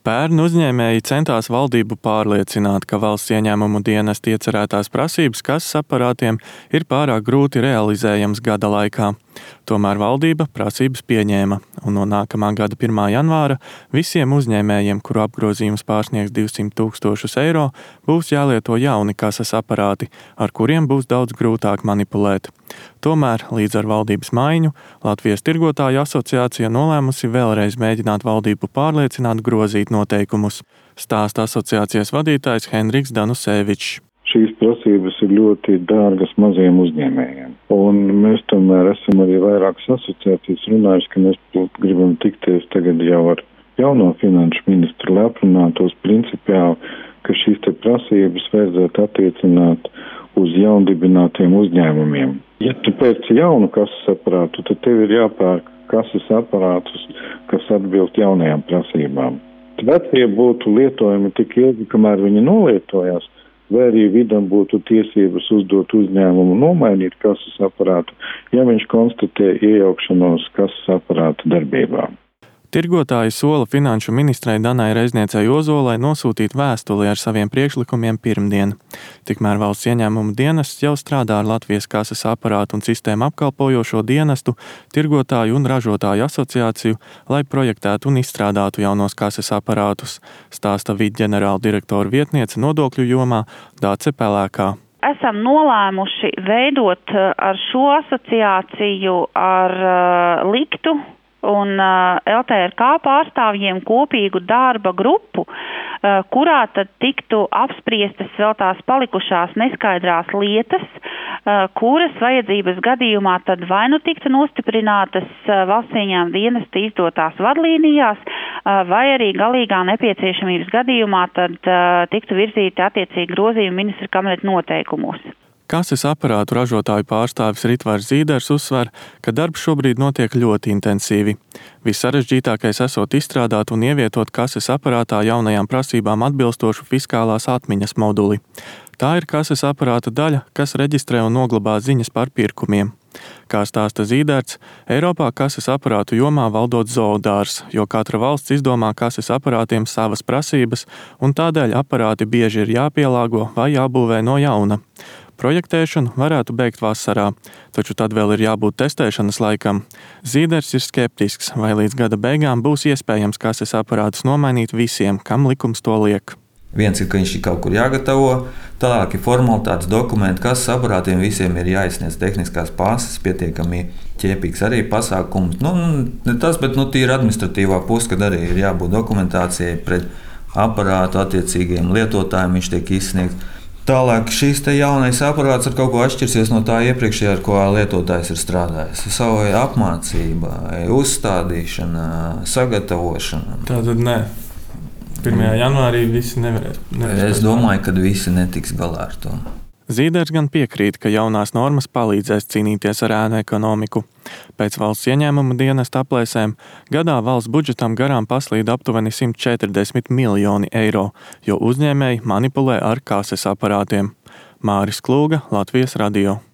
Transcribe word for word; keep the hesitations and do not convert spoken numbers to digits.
Pērn uzņēmēji centās valdību pārliecināt, ka valsts ieņēmumu dienesta iecerētās prasības kases aparātiem ir pārāk grūti realizējams gada laikā. Tomēr valdība prasības pieņēma, un no nākamā gada pirmā janvāra visiem uzņēmējiem, kuru apgrozījums pārsniegs divsimt tūkstošus eiro, būs jālieto jauni kases aparāti, ar kuriem būs daudz grūtāk manipulēt. Tomēr līdz ar valdības maiņu Latvijas tirgotāju asociācija nolēmusi vēlreiz mēģināt valdību pārliecināt grozīt noteikumus, stāsta asociācijas vadītājs Henriks Danusēvičs. Šīs prasības ir ļoti dārgas maziem uzņēmējiem. Un mēs tomēr esam arī vairākas asociācijas runājuši, ka mēs gribam tikties tagad jau ar jauno finanšu ministru, lai aprunātos principiāli, ka šīs te prasības vajadzētu attiecināt uz jaundibinātiem uzņēmumiem. Ja tu pēc jaunu kases aparātu, tad tev ir jāpērk kases aparātus, kas atbilst jaunajām prasībām. Vecie būtu lietojami tik ilgi, kamēr viņi nolietojās, vai arī vidam būtu tiesības uzdot uzņēmumu nomainīt kases aparātu, ja viņš konstatē iejaukšanos kases aparāta darbībā. Tirgotāji sola finanšu ministrei Danai Reizniecei Ozolai nosūtīt vēstuli ar saviem priekšlikumiem pirmdien. Tikmēr valsts ieņēmumu dienests jau strādā ar Latvijas kases aparātu un sistēmu apkalpojošo dienestu, tirgotāju un ražotāju asociāciju, lai projektētu un izstrādātu jaunos kases aparātus, stāsta vidģenerāla direktora vietniece nodokļu jomā Dāce Pelēkā. Esam nolēmuši veidot ar šo asociāciju ar uh, liktu un L T R K pārstāvjiem kopīgu darba grupu, kurā tad tiktu apspriestas vēl tās palikušās neskaidrās lietas, kuras vajadzības gadījumā tad vai nu tiktu nostiprinātas valsts ieņēmuma dienesta izdotās vadlīnijās, vai arī galīgā nepieciešamības gadījumā tad tiktu virzīti attiecīgi grozījumi ministra kabineta noteikumos. Kases aparātu ražotāju pārstāvis Ritvars Zīders uzsver, ka darbs šobrīd notiek ļoti intensīvi. Vissarežģītākais esot izstrādāt un ievietot kases aparātā jaunajām prasībām atbilstošu fiskālās atmiņas moduli. Tā ir kases aparāta daļa, kas reģistrē un noglabā ziņas par pirkumiem. Kā stāsta Zīderts, Eiropā kases aparātu jomā valdot zoodārs, jo katra valsts izdomā kases aparātiem savas prasības, un tādēļ aparāti bieži ir jāpielāgo vai jābūvē no jauna. Projektēšanu varētu beigt vasarā, taču tad vēl ir jābūt testēšanas laikam. Zīders ir skeptisks, vai līdz gada beigām būs iespējams kases aparātus nomainīt visiem, kam likums to liek. Viens ir, ka viņš ir kaut kur jāgatavo, tālāk ir formalitātes dokumenti, kases aparātiem visiem ir jāizsniedz tehniskās pases, pietiekami ķēpīgs arī pasākums. Nu, ne tas, bet nu, tīri administratīvā puse, kad arī ir jābūt dokumentācijai pret aparātu attiecīgiem lietotājiem, viņš tiek izsniegts. Tālāk šīs te jaunais aparāts ar kaut ko atšķirsies no tā iepriekšējā, ar ko lietotājs ir strādājis. Savai apmācība, uzstādīšana, sagatavošana. Tātad nē. pirmajā janvārī visi nevarēs. nevarēs es domāju, ka visi netiks galā ar to. Zīders gan piekrīt, ka jaunās normas palīdzēs cīnīties ar ēnu ekonomiku. Pēc valsts ieņēmuma dienesta aplēsēm gadā valsts budžetam garām paslīd aptuveni simt četrdesmit miljoni eiro, jo uzņēmēji manipulē ar kases aparātiem. Māris Klūga, Latvijas radio.